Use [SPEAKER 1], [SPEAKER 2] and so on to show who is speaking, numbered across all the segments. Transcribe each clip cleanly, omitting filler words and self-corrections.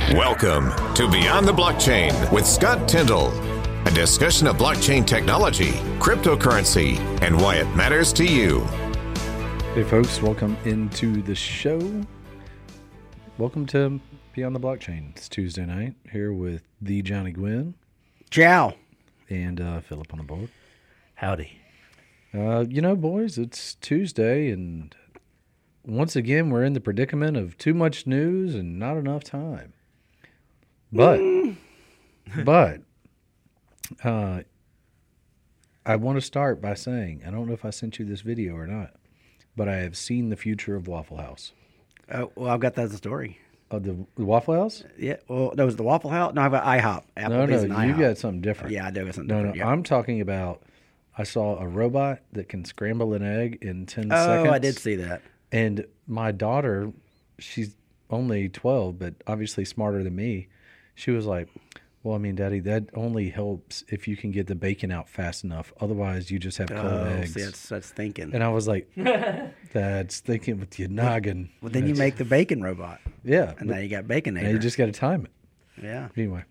[SPEAKER 1] Welcome to Beyond the Blockchain with Scott Tyndall, a discussion of blockchain technology, cryptocurrency, and why it matters to you.
[SPEAKER 2] Hey folks, welcome into the show. Welcome to Beyond the Blockchain. It's Tuesday night here with the Johnny Gwynn.
[SPEAKER 3] Ciao.
[SPEAKER 2] And Philip on the board.
[SPEAKER 4] Howdy.
[SPEAKER 2] Boys, it's Tuesday, and once again, we're in the predicament of too much news and not enough time. But I want to start by saying, I don't know if I sent you this video or not, but I have seen the future of Waffle House.
[SPEAKER 3] Well, I've got that as a story.
[SPEAKER 2] The Waffle House?
[SPEAKER 3] Yeah. Well, that was the Waffle House. No, I've got IHOP. Applebee's and
[SPEAKER 2] you
[SPEAKER 3] IHOP.
[SPEAKER 2] got something different.
[SPEAKER 3] Yeah, I do got something
[SPEAKER 2] No,
[SPEAKER 3] different. Yeah.
[SPEAKER 2] I'm talking about, I saw a robot that can scramble an egg in 10 seconds.
[SPEAKER 3] Oh, I did see that.
[SPEAKER 2] And my daughter, she's only 12, but obviously smarter than me. She was like, well, I mean, Daddy, that only helps if you can get the bacon out fast enough. Otherwise, you just have cold eggs.
[SPEAKER 3] See, that's thinking.
[SPEAKER 2] And I was like, that's thinking with your noggin.
[SPEAKER 3] Well, then you make the bacon robot.
[SPEAKER 2] Yeah.
[SPEAKER 3] And now you got Baconator.
[SPEAKER 2] Now you just got to time it.
[SPEAKER 3] Yeah.
[SPEAKER 2] Anyway,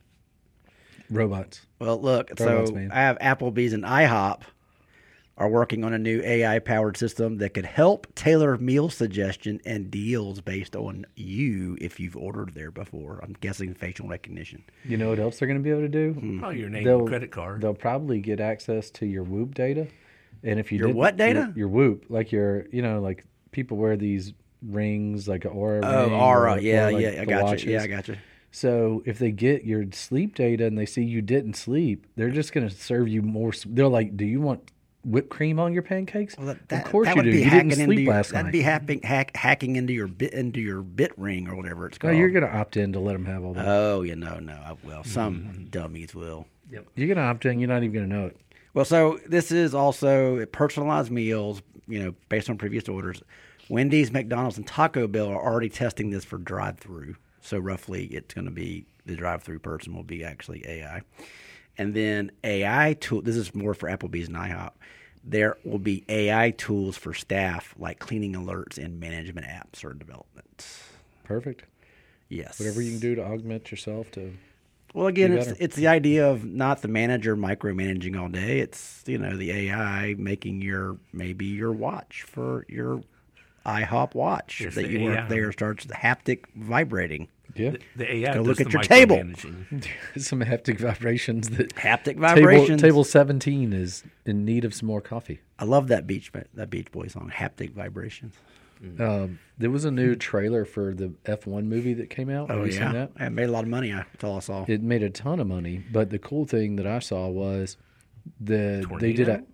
[SPEAKER 2] robots.
[SPEAKER 3] Well, look,
[SPEAKER 2] Robots,
[SPEAKER 3] so
[SPEAKER 2] man.
[SPEAKER 3] I have Applebee's and IHOP are working on a new AI-powered system that could help tailor meal suggestion and deals based on you if you've ordered there before. I'm guessing facial recognition.
[SPEAKER 2] You know what else they're going to be able to do?
[SPEAKER 4] Oh, your name and credit card.
[SPEAKER 2] They'll probably get access to your Whoop data. And if you
[SPEAKER 3] Your
[SPEAKER 2] didn't-
[SPEAKER 3] what data?
[SPEAKER 2] Your Whoop. Like like people wear these rings, like an Aura ring.
[SPEAKER 3] Aura.
[SPEAKER 2] or
[SPEAKER 3] Yeah,
[SPEAKER 2] like
[SPEAKER 3] yeah. I
[SPEAKER 2] the
[SPEAKER 3] got
[SPEAKER 2] watches.
[SPEAKER 3] you. Yeah, I got you.
[SPEAKER 2] So if they get your sleep data and they see you didn't sleep, they're just going to serve you more. They're like, do you want whipped cream on your pancakes?
[SPEAKER 3] Well,
[SPEAKER 2] Of course
[SPEAKER 3] that
[SPEAKER 2] you
[SPEAKER 3] would
[SPEAKER 2] do.
[SPEAKER 3] be
[SPEAKER 2] You
[SPEAKER 3] hacking
[SPEAKER 2] didn't
[SPEAKER 3] into
[SPEAKER 2] sleep
[SPEAKER 3] your,
[SPEAKER 2] last
[SPEAKER 3] that'd
[SPEAKER 2] night.
[SPEAKER 3] be hacking into your bit ring or whatever it's
[SPEAKER 2] No,
[SPEAKER 3] called.
[SPEAKER 2] you're going to opt in to let them have all that.
[SPEAKER 3] Oh, no, I will. Some dummies will.
[SPEAKER 4] Yep.
[SPEAKER 2] You're going to opt in. You're not even going to know it.
[SPEAKER 3] Well, so this is also personalized meals, based on previous orders. Wendy's, McDonald's, and Taco Bell are already testing this for drive-through. So roughly it's going to be the drive-through person will be actually AI. And then AI tool, this is more for Applebee's and IHOP. There will be AI tools for staff like cleaning alerts and management apps or development.
[SPEAKER 2] Perfect.
[SPEAKER 3] Yes.
[SPEAKER 2] Whatever you can do to augment yourself to.
[SPEAKER 3] Well, again,
[SPEAKER 2] Be
[SPEAKER 3] it's
[SPEAKER 2] better.
[SPEAKER 3] it's the idea of not the manager micromanaging all day. It's the AI making your watch for your IHOP watch
[SPEAKER 4] Yes,
[SPEAKER 3] that
[SPEAKER 4] the
[SPEAKER 3] you work
[SPEAKER 4] AI.
[SPEAKER 3] there starts the haptic vibrating.
[SPEAKER 2] Yeah.
[SPEAKER 4] The AI
[SPEAKER 3] Go
[SPEAKER 4] does
[SPEAKER 3] look
[SPEAKER 4] the
[SPEAKER 3] at your table.
[SPEAKER 4] micromanaging.
[SPEAKER 2] Some haptic vibrations that.
[SPEAKER 3] Haptic vibrations.
[SPEAKER 2] Table 17 is in need of some more coffee.
[SPEAKER 3] I love that Beach Boy song, Haptic Vibrations.
[SPEAKER 2] There was a new trailer for the F1 movie that came out. Have you seen that?
[SPEAKER 3] It made a lot of money. That's all I saw.
[SPEAKER 2] It made a ton of money, but the cool thing that I saw was they did a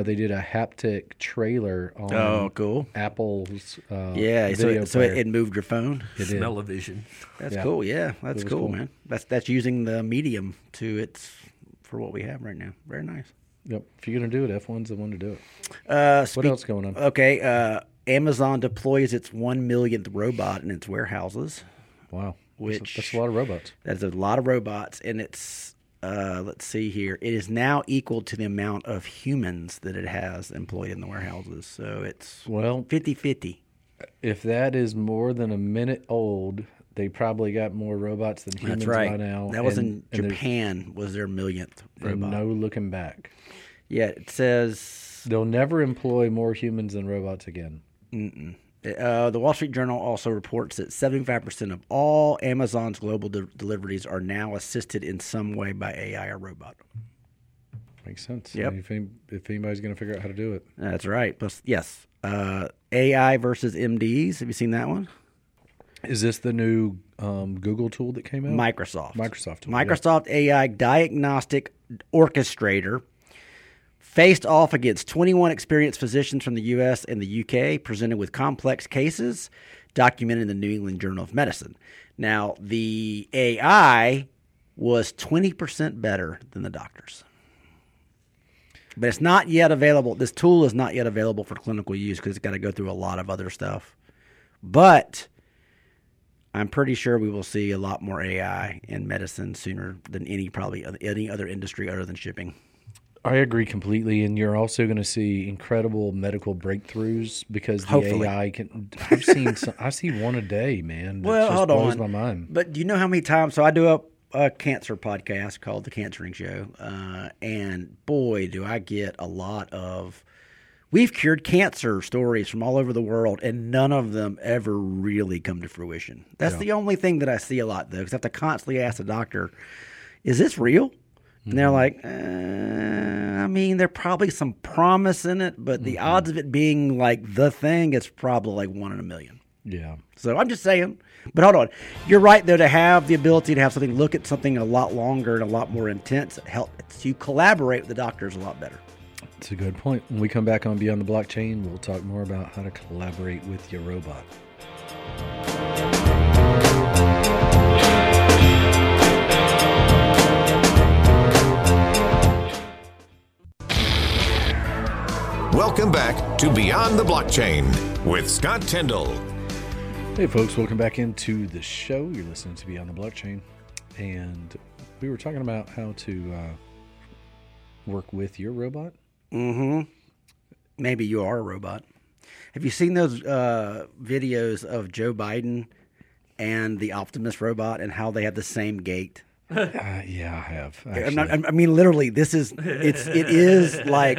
[SPEAKER 2] haptic trailer on
[SPEAKER 3] Oh, cool.
[SPEAKER 2] Apple's
[SPEAKER 3] Yeah,
[SPEAKER 2] video
[SPEAKER 3] so
[SPEAKER 2] player.
[SPEAKER 3] it moved your phone.
[SPEAKER 2] It did.
[SPEAKER 4] Smell-o-vision.
[SPEAKER 3] That's
[SPEAKER 2] Yeah.
[SPEAKER 3] cool. Yeah, that's
[SPEAKER 2] was
[SPEAKER 3] cool,
[SPEAKER 2] cool.
[SPEAKER 3] man. That's using the medium for what we have right now. Very nice.
[SPEAKER 2] Yep. If you're gonna do it, F1's the one to do it.
[SPEAKER 3] What
[SPEAKER 2] else going on?
[SPEAKER 3] Okay, Amazon deploys its 1 millionth robot in its warehouses.
[SPEAKER 2] Wow,
[SPEAKER 3] Which-
[SPEAKER 2] that's a lot of robots.
[SPEAKER 3] That's a lot of robots, and it's let's see here. It is now equal to the amount of humans that it has employed in the warehouses. So it's
[SPEAKER 2] Well,
[SPEAKER 3] 50-50.
[SPEAKER 2] if that is more than a minute old, they probably got more robots than humans
[SPEAKER 3] That's right.
[SPEAKER 2] by now.
[SPEAKER 3] That was
[SPEAKER 2] and
[SPEAKER 3] in
[SPEAKER 2] there's-
[SPEAKER 3] Japan. Was their millionth
[SPEAKER 2] and
[SPEAKER 3] robot?
[SPEAKER 2] no looking back.
[SPEAKER 3] Yeah, it says.
[SPEAKER 2] They'll never employ more humans than robots again.
[SPEAKER 3] The Wall Street Journal also reports that 75% of all Amazon's global deliveries are now assisted in some way by AI or robot.
[SPEAKER 2] Makes sense.
[SPEAKER 3] Yep.
[SPEAKER 2] I mean, if anybody's going to figure out how to do it.
[SPEAKER 3] That's right. Plus, yes. AI versus MDs. Have you seen that one?
[SPEAKER 2] Is this the new Google tool that came out?
[SPEAKER 3] Microsoft.
[SPEAKER 2] Microsoft tool,
[SPEAKER 3] Microsoft AI Diagnostic Orchestrator faced off against 21 experienced physicians from the U.S. and the U.K. presented with complex cases documented in the New England Journal of Medicine. Now, the AI was 20% better than the doctors. But it's not yet available. This tool is not yet available for clinical use because it's got to go through a lot of other stuff. But I'm pretty sure we will see a lot more AI in medicine sooner than probably any other industry other than shipping.
[SPEAKER 2] I agree completely, and you're also going to see incredible medical breakthroughs because the
[SPEAKER 3] Hopefully.
[SPEAKER 2] AI can. I see one a day, man.
[SPEAKER 3] Well,
[SPEAKER 2] just
[SPEAKER 3] hold
[SPEAKER 2] blows
[SPEAKER 3] on.
[SPEAKER 2] my mind.
[SPEAKER 3] But do you know how many times? So I do a cancer podcast called The Cancering Show, and boy, do I get a lot of. We've cured cancer stories from all over the world, and none of them ever really come to fruition. That's the only thing that I see a lot, though, because I have to constantly ask the doctor, "Is this real?" And they're like, I mean, there's probably some promise in it, but the odds of it being like the thing is probably like 1 in a million.
[SPEAKER 2] Yeah.
[SPEAKER 3] So I'm just saying. But hold on. You're right, though, to have the ability to have something look at something a lot longer and a lot more intense, it helps you collaborate with the doctors a lot better.
[SPEAKER 2] It's a good point. When we come back on Beyond the Blockchain, we'll talk more about how to collaborate with your robot.
[SPEAKER 1] Welcome back to Beyond the Blockchain with Scott Tyndall.
[SPEAKER 2] Hey, folks, welcome back into the show. You're listening to Beyond the Blockchain. And we were talking about how to work with your robot.
[SPEAKER 3] Mm-hmm. Maybe you are a robot. Have you seen those videos of Joe Biden and the Optimus robot and how they have the same gait?
[SPEAKER 2] Yeah, I have.
[SPEAKER 3] I mean, literally, it is like,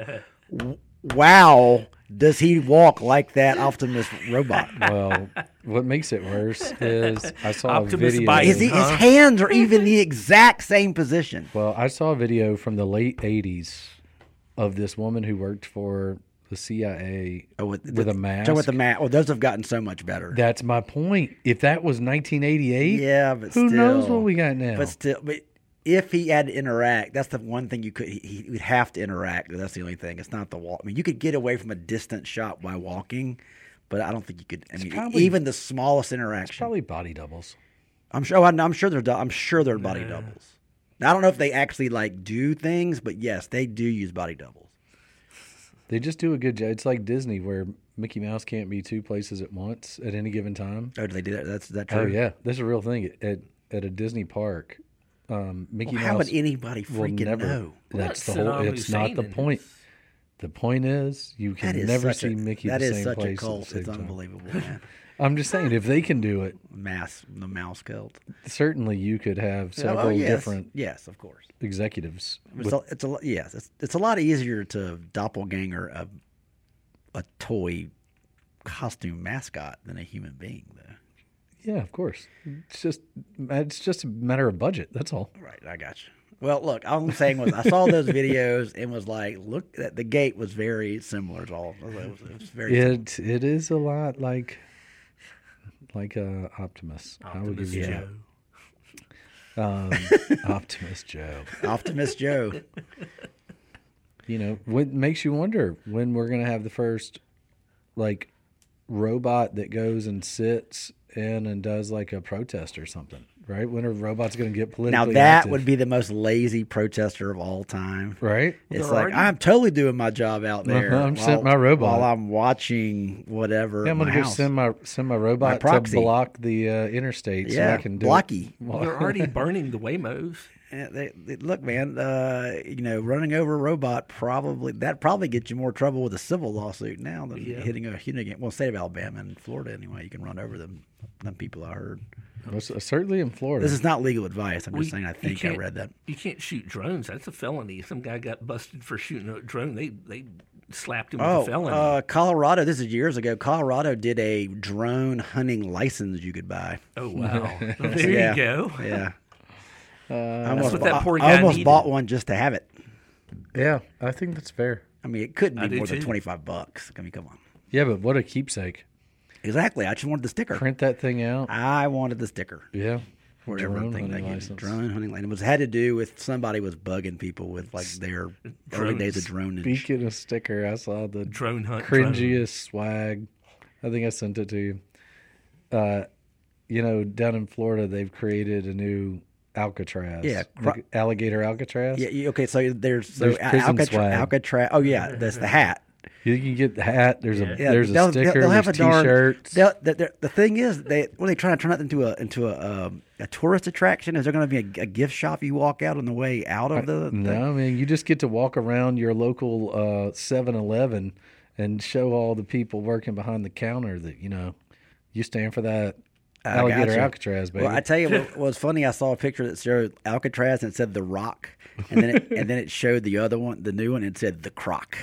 [SPEAKER 3] wow, does he walk like that Optimus robot?
[SPEAKER 2] Well, what makes it worse is I saw
[SPEAKER 4] Optimus
[SPEAKER 2] a video.
[SPEAKER 4] Biden.
[SPEAKER 3] His hands are even the exact same position.
[SPEAKER 2] Well, I saw a video from the late 80s of this woman who worked for the CIA with a mask.
[SPEAKER 3] So with the mask. Well, those have gotten so much better.
[SPEAKER 2] That's my point. If that was 1988,
[SPEAKER 3] Yeah, but
[SPEAKER 2] who
[SPEAKER 3] still,
[SPEAKER 2] knows what we got now?
[SPEAKER 3] But if he had to interact, that's the one thing you could. He would have to interact. That's the only thing. It's not the walk. I mean, you could get away from a distant shot by walking, but I don't think you could. I mean,
[SPEAKER 2] probably-
[SPEAKER 3] even the smallest interaction.
[SPEAKER 2] Probably body doubles.
[SPEAKER 3] I'm sure they're body doubles. Now, I don't know if they actually like do things, but yes, they do use body doubles.
[SPEAKER 2] They just do a good job. It's like Disney, where Mickey Mouse can't be two places at once at any given time.
[SPEAKER 3] Oh, do they do that? Is that true?
[SPEAKER 2] Oh yeah, that's a real thing at a Disney park. Mickey
[SPEAKER 3] Well, how
[SPEAKER 2] Mouse
[SPEAKER 3] would anybody
[SPEAKER 2] will
[SPEAKER 3] freaking
[SPEAKER 2] never.
[SPEAKER 3] know?
[SPEAKER 2] That's the
[SPEAKER 4] Saddam
[SPEAKER 2] whole. It's not
[SPEAKER 4] Hussein
[SPEAKER 2] the
[SPEAKER 4] and
[SPEAKER 2] point.
[SPEAKER 4] his-
[SPEAKER 2] The point is, you
[SPEAKER 3] That
[SPEAKER 2] can
[SPEAKER 3] is
[SPEAKER 2] never
[SPEAKER 3] such a-
[SPEAKER 2] see Mickey
[SPEAKER 3] that
[SPEAKER 2] the
[SPEAKER 3] is
[SPEAKER 2] same
[SPEAKER 3] such
[SPEAKER 2] place
[SPEAKER 3] a cult.
[SPEAKER 2] at the
[SPEAKER 3] It's
[SPEAKER 2] same time.
[SPEAKER 3] unbelievable, man.
[SPEAKER 2] I'm just saying, if they can do it,
[SPEAKER 3] The mouse cult.
[SPEAKER 2] certainly you could have several
[SPEAKER 3] Oh, yes.
[SPEAKER 2] different
[SPEAKER 3] Yes, of course.
[SPEAKER 2] executives.
[SPEAKER 3] It's a lot easier to doppelganger a toy costume mascot than a human being, though.
[SPEAKER 2] Yeah, of course. It's just a matter of budget. That's all.
[SPEAKER 3] Right, I got you. Well, look, all I'm saying was I saw those videos and was like, look, the gait was very similar to all. It was very similar.
[SPEAKER 2] It is a lot like Optimus. I would
[SPEAKER 4] Optimus
[SPEAKER 2] give you
[SPEAKER 4] Joe.
[SPEAKER 2] that. Optimus Joe.
[SPEAKER 3] Optimus Joe.
[SPEAKER 2] You know, what makes you wonder when we're going to have the first like robot that goes and sits in and does like a protest or something, right? When are robots going to get
[SPEAKER 3] Now
[SPEAKER 2] politically
[SPEAKER 3] that
[SPEAKER 2] active?
[SPEAKER 3] would be the most lazy protester of all time.
[SPEAKER 2] right?
[SPEAKER 3] It's
[SPEAKER 4] They're
[SPEAKER 3] like
[SPEAKER 4] already-
[SPEAKER 3] I'm totally doing my job out there.
[SPEAKER 2] I'm sending my robot.
[SPEAKER 3] while I'm watching whatever.
[SPEAKER 2] Yeah, I'm
[SPEAKER 3] at
[SPEAKER 2] going
[SPEAKER 3] my
[SPEAKER 2] to go
[SPEAKER 3] house.
[SPEAKER 2] send my robot to
[SPEAKER 3] proxy.
[SPEAKER 2] block the interstate so
[SPEAKER 3] Yeah,
[SPEAKER 2] I can do
[SPEAKER 3] blocky.
[SPEAKER 4] They're already burning the Waymos.
[SPEAKER 3] Yeah, look, man. Running over a robot probably gets you more trouble with a civil lawsuit now than hitting a human. Well, state of Alabama and Florida anyway, you can run over them people. I heard.
[SPEAKER 2] Well, certainly in Florida.
[SPEAKER 3] This is not legal advice. I'm just saying. I
[SPEAKER 4] You
[SPEAKER 3] think I
[SPEAKER 4] can't-
[SPEAKER 3] read that.
[SPEAKER 4] You can't shoot drones. That's a felony. Some guy got busted for shooting a drone. They slapped him with a felony.
[SPEAKER 3] Colorado. This is years ago. Colorado did a drone hunting license you could buy.
[SPEAKER 4] Oh wow! There
[SPEAKER 3] Yeah.
[SPEAKER 4] you go.
[SPEAKER 3] Yeah.
[SPEAKER 4] That's what that poor guy
[SPEAKER 3] I almost
[SPEAKER 4] needed.
[SPEAKER 3] bought one just to have it.
[SPEAKER 2] Yeah, I think that's fair.
[SPEAKER 3] I mean, it couldn't
[SPEAKER 4] I
[SPEAKER 3] be
[SPEAKER 4] do
[SPEAKER 3] more than
[SPEAKER 4] too.
[SPEAKER 3] $25. I mean, come on.
[SPEAKER 2] Yeah, but what a keepsake.
[SPEAKER 3] Exactly. I just wanted the sticker.
[SPEAKER 2] Print that thing out.
[SPEAKER 3] I wanted the sticker.
[SPEAKER 2] Yeah.
[SPEAKER 3] For
[SPEAKER 2] Drone
[SPEAKER 3] everything
[SPEAKER 2] hunting
[SPEAKER 3] they get.
[SPEAKER 2] license.
[SPEAKER 3] Drone hunting license. It was had to do with somebody was bugging people with like their early days of dronage.
[SPEAKER 2] Speaking of sticker, I saw the
[SPEAKER 4] Drone hunt.
[SPEAKER 2] cringiest swag. I think I sent it to you. Down in Florida, they've created a new Alcatraz.
[SPEAKER 3] Yeah,
[SPEAKER 2] Like alligator Alcatraz.
[SPEAKER 3] Yeah. Okay. So there's
[SPEAKER 2] There's prison swag.
[SPEAKER 3] Alcatraz. Oh yeah, that's the hat.
[SPEAKER 2] You can get the hat. There's a
[SPEAKER 3] they'll
[SPEAKER 2] sticker.
[SPEAKER 3] they'll have
[SPEAKER 2] there's
[SPEAKER 3] a darn.
[SPEAKER 2] T-shirts.
[SPEAKER 3] The thing is, when they try to turn it into a tourist attraction, is there going to be a gift shop you walk out on the way out of the?
[SPEAKER 2] No, I mean you just get to walk around your local 7-Eleven and show all the people working behind the counter that you stand for that alligator
[SPEAKER 3] gotcha.
[SPEAKER 2] Alcatraz, baby.
[SPEAKER 3] Well, I tell you what was funny. I saw a picture that showed Alcatraz and it said The Rock, and then it showed the other one, the new one, and it said The Croc.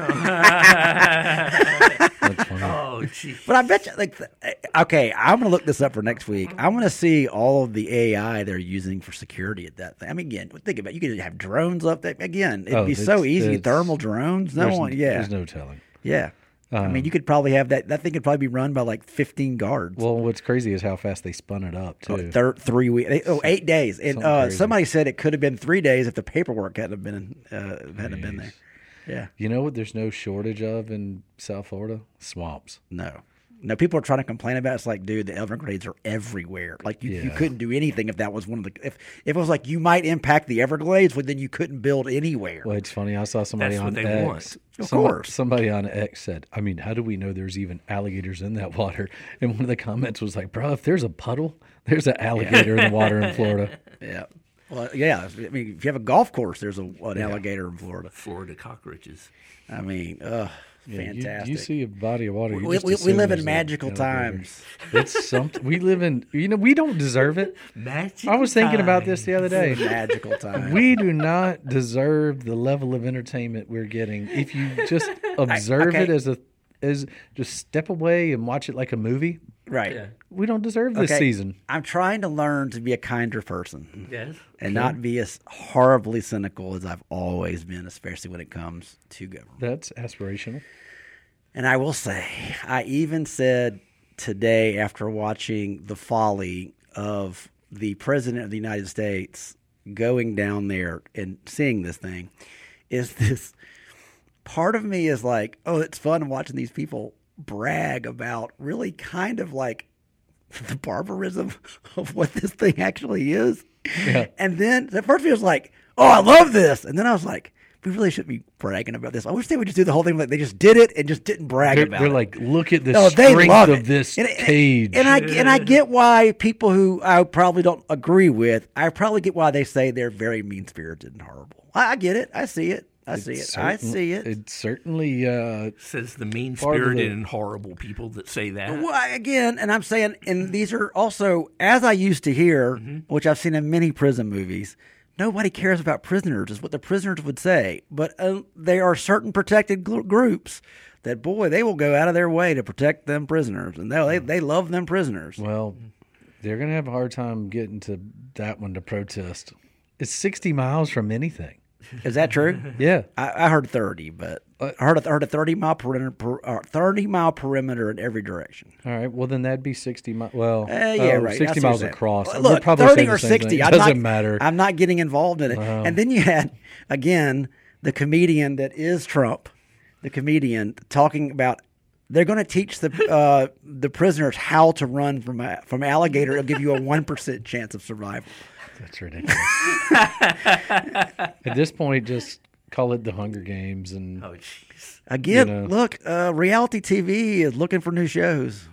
[SPEAKER 2] That's funny.
[SPEAKER 4] Oh, gee.
[SPEAKER 3] But I bet you, okay, I'm going to look this up for next week. I want to see all of the AI they're using for security at that thing. I mean, again, think about it. You could have drones up there. Again, it'd be so easy. Thermal drones.
[SPEAKER 2] There's no telling.
[SPEAKER 3] Yeah. I mean, you could probably have that. That thing could probably be run by like 15 guards.
[SPEAKER 2] Well, what's crazy is how fast they spun it up too.
[SPEAKER 3] 3 weeks. 8 days. And somebody said it could have been 3 days if the paperwork hadn't been there. Yeah.
[SPEAKER 2] You know what? There's no shortage of in South Florida? Swamps.
[SPEAKER 3] No, people are trying to complain about it. It's like, dude, the Everglades are everywhere. Like you couldn't do anything if that was one of the. If it was like you might impact the Everglades, well, then you couldn't build anywhere.
[SPEAKER 2] Well, it's funny. I saw somebody on X.
[SPEAKER 3] Of course.
[SPEAKER 2] Somebody on X said, I mean, how do we know there's even alligators in that water? And one of the comments was like, bro, if there's a puddle, there's an alligator in the water in Florida.
[SPEAKER 3] Yeah. Well, yeah. I mean, if you have a golf course, there's an alligator in Florida.
[SPEAKER 4] Florida cockroaches.
[SPEAKER 3] I mean, fantastic.
[SPEAKER 2] You see a body of water.
[SPEAKER 3] We live in magical times.
[SPEAKER 2] It's something. We live in, we don't deserve it.
[SPEAKER 4] Magical
[SPEAKER 2] I was thinking about this the other day.
[SPEAKER 3] Magical time.
[SPEAKER 2] We do not deserve the level of entertainment we're getting. If you just observe it as just step away and watch it like a movie.
[SPEAKER 3] Right.
[SPEAKER 4] Yeah.
[SPEAKER 2] We don't deserve this season.
[SPEAKER 3] I'm trying to learn to be a kinder person.
[SPEAKER 4] Yes.
[SPEAKER 3] And not be as horribly cynical as I've always been, especially when it comes to government.
[SPEAKER 2] That's aspirational.
[SPEAKER 3] And I will say, I even said today after watching the folly of the President of the United States going down there and seeing this thing, is this part of me is like, oh, it's fun watching these people brag about really kind of like the barbarism of what this thing actually is. Yeah. And then at first it was like, oh, I love this. And then I was like, we really shouldn't be bragging about this. I wish they would just do the whole thing like they just did it and just didn't brag about it.
[SPEAKER 2] They're like, look at the strength of this cage.
[SPEAKER 3] And I get why people who I probably don't agree with, I probably get why they say they're very mean-spirited and horrible. I get it. I see it. I see it.
[SPEAKER 2] It certainly
[SPEAKER 4] says the mean-spirited and horrible people that say that.
[SPEAKER 3] Well, again, and I'm saying, and these are also, as I used to hear, which I've seen in many prison movies, nobody cares about prisoners, is what the prisoners would say. But there are certain protected groups that, boy, they will go out of their way to protect them prisoners, and they love them prisoners.
[SPEAKER 2] Well, they're going to have a hard time getting to that one to protest. It's 60 miles from anything.
[SPEAKER 3] Is that true?
[SPEAKER 2] Yeah,
[SPEAKER 3] I heard 30, but I heard a 30-mile perimeter, 30-mile perimeter in every direction.
[SPEAKER 2] All right, well then that'd be 60 miles. Well,
[SPEAKER 3] right.
[SPEAKER 2] 60 miles across.
[SPEAKER 3] Look, 30 or 60.
[SPEAKER 2] It doesn't matter.
[SPEAKER 3] I'm not getting involved in it. And then you had again the comedian that is Trump, the comedian talking about they're going to teach the prisoners how to run from alligator. It'll give you a 1% chance of survival.
[SPEAKER 2] That's ridiculous. At this point, just call it the Hunger Games. And
[SPEAKER 4] jeez.
[SPEAKER 3] Again, look, reality TV is looking for new shows.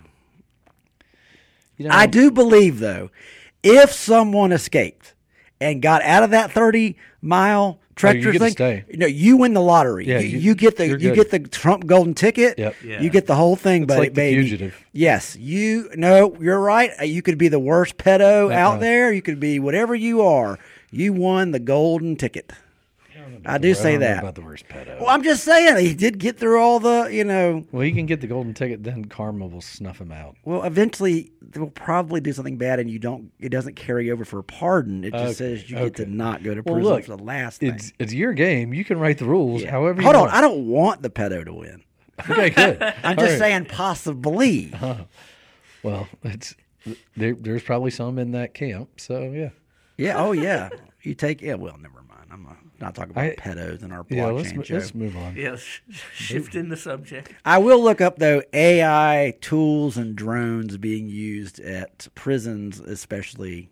[SPEAKER 3] I do believe, though, if someone escaped and got out of that 30-mile treacherous thing, you win the lottery. Yeah, you get the Trump golden ticket.
[SPEAKER 2] Yep.
[SPEAKER 3] Yeah. You get the whole thing,
[SPEAKER 2] it's like
[SPEAKER 3] baby.
[SPEAKER 2] The Fugitive.
[SPEAKER 3] Yes, you're right. You could be the worst pedo out there. You could be whatever you are. You won the golden ticket. I do say that.
[SPEAKER 2] About the worst pedo.
[SPEAKER 3] Well, I'm just saying he did get through all the,
[SPEAKER 2] Well, he can get the golden ticket, then karma will snuff him out.
[SPEAKER 3] Well, eventually they'll probably do something bad, and it doesn't carry over for a pardon. It just says you get to not go to prison for the last thing.
[SPEAKER 2] It's your game. You can write the rules however you
[SPEAKER 3] want.
[SPEAKER 2] Hold on,
[SPEAKER 3] I don't want the pedo to win.
[SPEAKER 2] Okay, good.
[SPEAKER 3] I'm just saying possibly.
[SPEAKER 2] Well, there's probably some in that camp, so yeah.
[SPEAKER 3] Yeah. Oh yeah. You take. Yeah. Well, never mind. I'm not talking about pedos in our blockchain show.
[SPEAKER 2] Let's move on.
[SPEAKER 4] Yes, shifting the subject.
[SPEAKER 3] I will look up, though, AI tools and drones being used at prisons, especially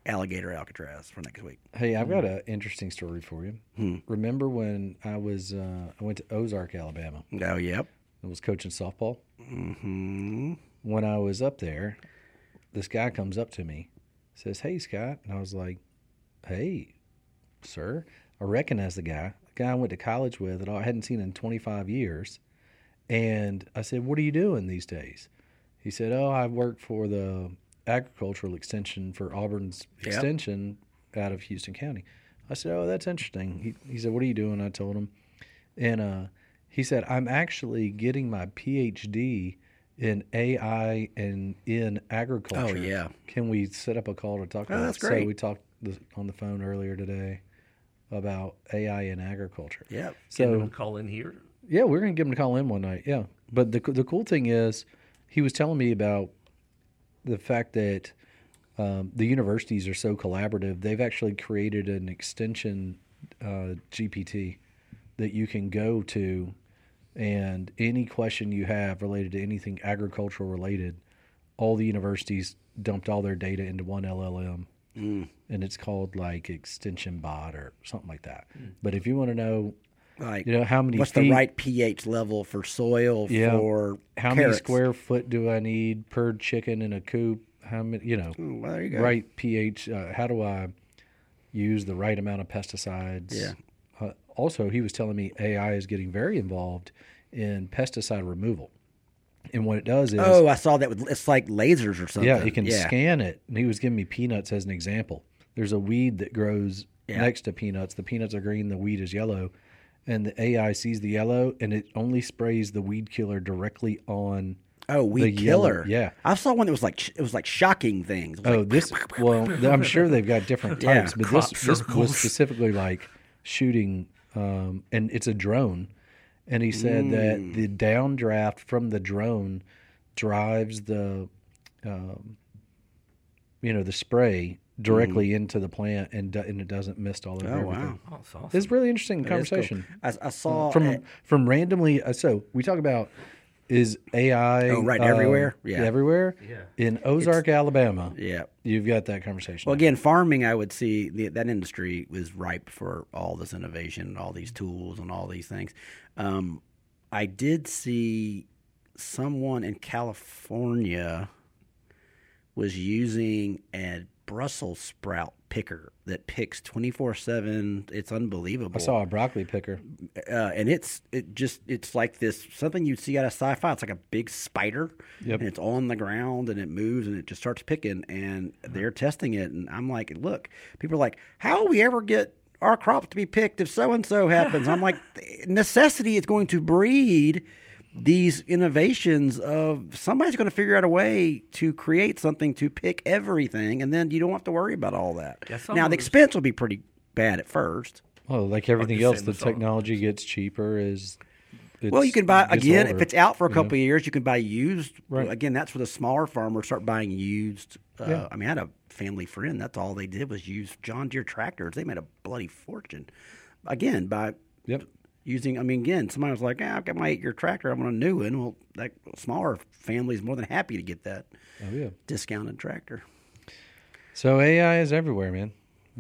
[SPEAKER 3] alligator Alcatraz for next week.
[SPEAKER 2] Hey, I've got an interesting story for you. Remember when I was I went to Ozark, Alabama?
[SPEAKER 3] Oh, yep.
[SPEAKER 2] I was coaching softball. Mm-hmm. When I was up there, this guy comes up to me, says, "Hey, Scott," and I was like, "Hey, sir." I recognize the guy I went to college with that I hadn't seen in 25 years, and I said, "What are you doing these days?" He said, "Oh, I work for the agricultural extension for Auburn's extension out of Houston County." I said, "Oh, that's interesting." He said, "What are you doing?" I told him. And he said, "I'm actually getting my PhD in AI and in agriculture."
[SPEAKER 3] Oh, yeah.
[SPEAKER 2] Can we set up a call to talk about
[SPEAKER 3] that's
[SPEAKER 2] it?
[SPEAKER 3] great.
[SPEAKER 2] So we talked on the phone earlier today about AI in agriculture.
[SPEAKER 3] Yep.
[SPEAKER 4] Get them
[SPEAKER 2] So
[SPEAKER 4] to call in here.
[SPEAKER 2] yeah, we're going to give him a call in one night. Yeah. But the cool thing is he was telling me about the fact that the universities are so collaborative. They've actually created an extension GPT that you can go to, and any question you have related to anything agricultural related, all the universities dumped all their data into one LLM. And it's called like Extension Bot or something like that. But if you want to know,
[SPEAKER 3] Like,
[SPEAKER 2] how many
[SPEAKER 3] what's
[SPEAKER 2] feet,
[SPEAKER 3] the right pH level for soil for
[SPEAKER 2] how
[SPEAKER 3] carrots?
[SPEAKER 2] many square foot do I need per chicken in a coop? How many,
[SPEAKER 3] Well, there you go.
[SPEAKER 2] right pH? How do I use the right amount of pesticides?
[SPEAKER 3] Yeah.
[SPEAKER 2] Also, he was telling me AI is getting very involved in pesticide removal. And what it does is,
[SPEAKER 3] Oh, I saw that. It's like lasers or something.
[SPEAKER 2] yeah, it can scan it. And he was giving me peanuts as an example. There's a weed that grows next to peanuts. The peanuts are green, the weed is yellow. And the AI sees the yellow, and it only sprays the weed killer directly on.
[SPEAKER 3] Oh, weed
[SPEAKER 2] the
[SPEAKER 3] killer.
[SPEAKER 2] yellow. Yeah.
[SPEAKER 3] I saw one that was like shocking things. It was
[SPEAKER 2] Oh,
[SPEAKER 3] like,
[SPEAKER 2] this. Well, I'm sure they've got different
[SPEAKER 3] Yeah.
[SPEAKER 2] types, but
[SPEAKER 4] Crop
[SPEAKER 2] this was
[SPEAKER 4] circles.
[SPEAKER 2] specifically like shooting, and it's a drone. And he said that the downdraft from the drone drives the, the spray directly into the plant, and it doesn't mist all over
[SPEAKER 3] oh
[SPEAKER 2] everything.
[SPEAKER 3] wow.
[SPEAKER 4] Oh, it's awesome.
[SPEAKER 2] It's really interesting
[SPEAKER 3] That is cool.
[SPEAKER 2] conversation.
[SPEAKER 3] I saw
[SPEAKER 2] From randomly. So we talk about is AI
[SPEAKER 3] everywhere? Yeah.
[SPEAKER 2] everywhere.
[SPEAKER 4] Yeah.
[SPEAKER 2] In Ozark, Alabama,
[SPEAKER 3] yeah.
[SPEAKER 2] you've got that conversation.
[SPEAKER 3] Well, again, farming, I would see that industry was ripe for all this innovation, all these tools, and all these things. I did see someone in California was using a Brussels sprout picker that picks 24/7. It's unbelievable.
[SPEAKER 2] I saw a broccoli picker.
[SPEAKER 3] And it's like this something you'd see out of sci-fi. It's like a big spider,
[SPEAKER 2] Yep.
[SPEAKER 3] and it's on the ground and it moves and it just starts picking. And they're testing it, and I'm like, look, people are like, how will we ever get our crops to be picked if so and so happens? I'm like, necessity is going to breed these innovations of somebody's going to figure out a way to create something to pick everything, and then you don't have to worry about all that.
[SPEAKER 4] Yeah, some
[SPEAKER 3] now
[SPEAKER 4] of
[SPEAKER 3] the
[SPEAKER 4] those-
[SPEAKER 3] expense will be pretty bad at first.
[SPEAKER 2] Well, like everything
[SPEAKER 4] the
[SPEAKER 2] else,
[SPEAKER 4] same
[SPEAKER 2] the
[SPEAKER 4] as all-
[SPEAKER 2] technology gets cheaper as.
[SPEAKER 3] Well, you can buy
[SPEAKER 2] gets
[SPEAKER 3] again
[SPEAKER 2] older,
[SPEAKER 3] if it's out for a
[SPEAKER 2] you know?
[SPEAKER 3] couple of years. You can buy used.
[SPEAKER 2] Right.
[SPEAKER 3] Again, that's where the smaller farmers start buying used.
[SPEAKER 2] Yeah.
[SPEAKER 3] I mean, I had a family friend. That's all they did was use John Deere tractors. They made a bloody fortune. Again, by
[SPEAKER 2] Yep.
[SPEAKER 3] using. I mean, again, somebody was like, "I've got my 8-year tractor. I want a new one." Well, that smaller family is more than happy to get that
[SPEAKER 2] Oh yeah.
[SPEAKER 3] discounted tractor.
[SPEAKER 2] So AI is everywhere, man.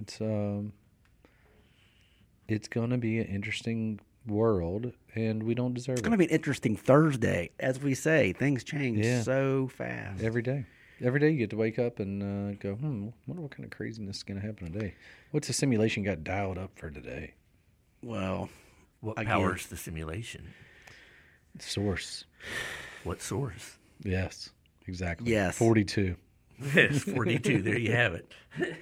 [SPEAKER 2] It's gonna be an interesting world, and we don't deserve
[SPEAKER 3] It's
[SPEAKER 2] it
[SPEAKER 3] going to be an interesting Thursday, as we say. Things change
[SPEAKER 2] Yeah.
[SPEAKER 3] so fast.
[SPEAKER 2] every day. Every day you get to wake up and go, wonder what kind of craziness is gonna happen today. What's the simulation got dialed up for today?
[SPEAKER 3] Well,
[SPEAKER 4] What
[SPEAKER 3] Again.
[SPEAKER 4] powers the simulation?
[SPEAKER 2] Source.
[SPEAKER 4] What source?
[SPEAKER 2] Yes. Exactly.
[SPEAKER 3] Yes.
[SPEAKER 2] 42.
[SPEAKER 4] Yes, 42. There you have it.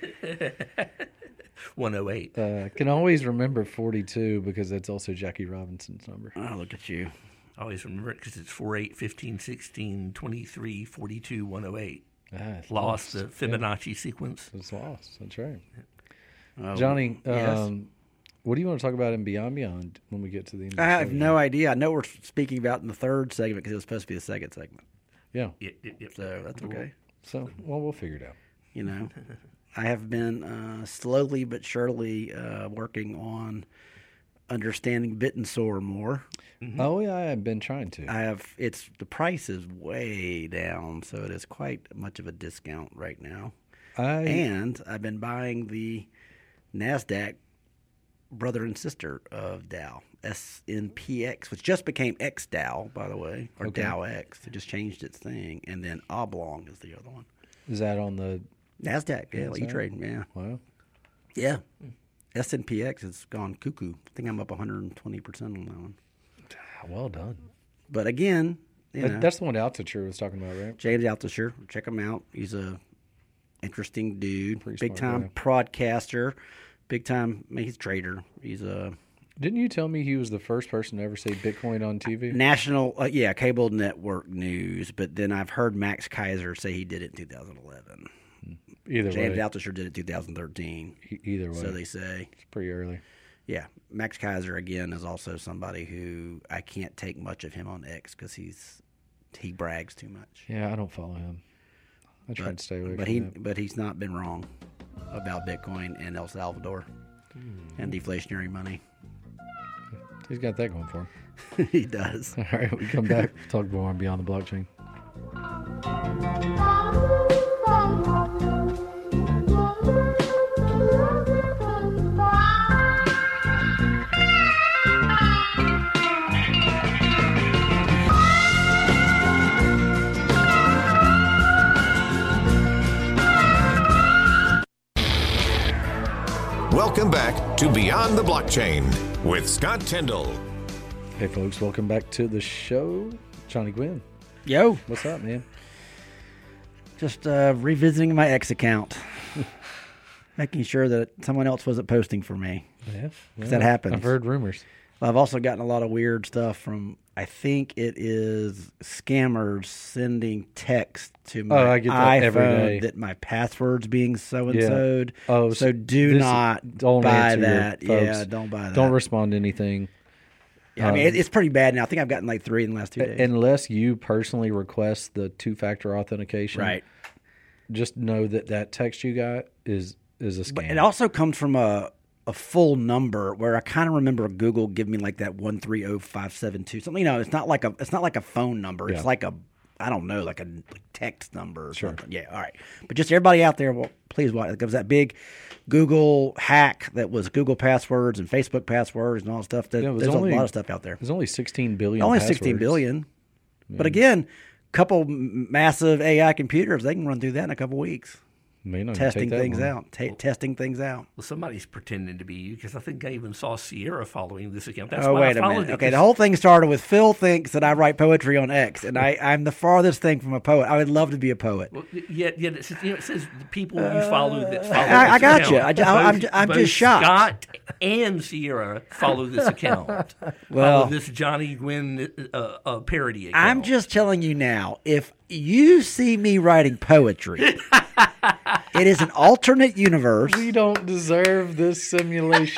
[SPEAKER 4] 108.
[SPEAKER 2] Can always remember 42 because that's also Jackie Robinson's number.
[SPEAKER 3] oh, look at you.
[SPEAKER 4] Always remember it because it's 48, 15, 16, 23, 42, 108.
[SPEAKER 2] It's
[SPEAKER 4] Lost the Fibonacci sequence.
[SPEAKER 2] It's lost. That's right.
[SPEAKER 3] Oh,
[SPEAKER 2] Johnny,
[SPEAKER 3] yes?
[SPEAKER 2] what do you want to talk about in Beyond Beyond when we get to the end of the
[SPEAKER 3] I have
[SPEAKER 2] show?
[SPEAKER 3] no idea. I know we're speaking about in the third segment because it was supposed to be the second segment.
[SPEAKER 2] Yeah.
[SPEAKER 4] Yep.
[SPEAKER 3] So that's okay.
[SPEAKER 2] So, well, we'll figure it out.
[SPEAKER 3] You know, I have been slowly but surely working on understanding Bit and Soar more.
[SPEAKER 2] Oh, yeah, I've been trying to.
[SPEAKER 3] The price is way down, so it is quite much of a discount right now. And I've been buying the NASDAQ brother and sister of Dow, SNPX, which just became XDow, by the way, or Dow X. It just changed its thing. And then Oblong is the other one.
[SPEAKER 2] Is that on the
[SPEAKER 3] NASDAQ? Yeah, E-Trade. Yeah.
[SPEAKER 2] Wow.
[SPEAKER 3] Yeah. SNPX has gone cuckoo. I think I'm up 120% on that one.
[SPEAKER 2] Well done.
[SPEAKER 3] But again,
[SPEAKER 2] that's the one Altucher was talking about, right?
[SPEAKER 3] James Altucher. Check him out. He's a interesting dude.
[SPEAKER 2] Pretty
[SPEAKER 3] Big
[SPEAKER 2] smart
[SPEAKER 3] time
[SPEAKER 2] guy.
[SPEAKER 3] broadcaster. Big time. I mean, he's a trader. He's a
[SPEAKER 2] Didn't you tell me he was the first person to ever say Bitcoin on TV?
[SPEAKER 3] national, cable network news. But then I've heard Max Kaiser say he did it in 2011.
[SPEAKER 2] Either
[SPEAKER 3] James
[SPEAKER 2] way.
[SPEAKER 3] Altucher did it in 2013.
[SPEAKER 2] Either way.
[SPEAKER 3] So they say.
[SPEAKER 2] It's pretty early.
[SPEAKER 3] Yeah, Max Kaiser again is also somebody who I can't take much of him on X because he brags too much.
[SPEAKER 2] Yeah, I don't follow him. I try to stay away
[SPEAKER 3] But
[SPEAKER 2] from that.
[SPEAKER 3] but he's not been wrong about Bitcoin and El Salvador and deflationary money.
[SPEAKER 2] He's got that going for him.
[SPEAKER 3] He does.
[SPEAKER 2] All right, we come back. Talk more on Beyond the Blockchain.
[SPEAKER 1] Welcome back to Beyond the Blockchain with Scott Tyndall.
[SPEAKER 2] Hey, folks, welcome back to the show. Johnny Gwynn,
[SPEAKER 3] Yo,
[SPEAKER 2] what's up, man?
[SPEAKER 3] just revisiting my X account, making sure that someone else wasn't posting for me.
[SPEAKER 2] Yeah,
[SPEAKER 3] That happens.
[SPEAKER 2] I've heard rumors.
[SPEAKER 3] I've also gotten a lot of weird stuff from, I think it is scammers sending text to my
[SPEAKER 2] I get that
[SPEAKER 3] iPhone
[SPEAKER 2] every day.
[SPEAKER 3] that my password's being so-and-so'd.
[SPEAKER 2] Oh,
[SPEAKER 3] so do not
[SPEAKER 2] don't
[SPEAKER 3] buy
[SPEAKER 2] answer your
[SPEAKER 3] that.
[SPEAKER 2] folks.
[SPEAKER 3] Yeah, don't buy that.
[SPEAKER 2] Don't respond to anything.
[SPEAKER 3] Yeah, I mean, it's pretty bad now. I think I've gotten like 3 in the last 2 days.
[SPEAKER 2] Unless you personally request the two-factor authentication.
[SPEAKER 3] Right.
[SPEAKER 2] Just know that text you got is a scam.
[SPEAKER 3] But it also comes from a full number where I kind of remember Google giving me like that 130572 something. It's not like a phone number.
[SPEAKER 2] Yeah.
[SPEAKER 3] It's like a text number or something. Yeah, all right. But just everybody out there, well, please watch. It was that big Google hack that was Google passwords and Facebook passwords and all that stuff. There's a lot of stuff out there.
[SPEAKER 2] There's only 16 billion.
[SPEAKER 3] Only
[SPEAKER 2] passwords.
[SPEAKER 3] 16 billion. But again, couple massive AI computers, they can run through that in a couple weeks.
[SPEAKER 2] May not
[SPEAKER 3] Testing
[SPEAKER 2] take that
[SPEAKER 3] things
[SPEAKER 2] long.
[SPEAKER 3] out. Testing things out.
[SPEAKER 4] Well, somebody's pretending to be you because I think I even saw Sierra following this account. That's
[SPEAKER 3] Oh,
[SPEAKER 4] why
[SPEAKER 3] wait
[SPEAKER 4] I
[SPEAKER 3] a
[SPEAKER 4] followed
[SPEAKER 3] minute.
[SPEAKER 4] it.
[SPEAKER 3] Okay, the whole thing started with Phil thinks that I write poetry on X, and I'm the farthest thing from a poet. I would love to be a poet.
[SPEAKER 4] Well, yet it says, it says the people you follow that follow
[SPEAKER 3] I
[SPEAKER 4] this
[SPEAKER 3] got you.
[SPEAKER 4] account.
[SPEAKER 3] I'm
[SPEAKER 4] Both
[SPEAKER 3] just shocked.
[SPEAKER 4] Scott and Sierra follow this account.
[SPEAKER 3] Well-
[SPEAKER 4] follow this Johnny Gwynn parody account.
[SPEAKER 3] I'm just telling you now, if you see me writing poetry, it is an alternate universe,
[SPEAKER 2] We don't deserve this simulation.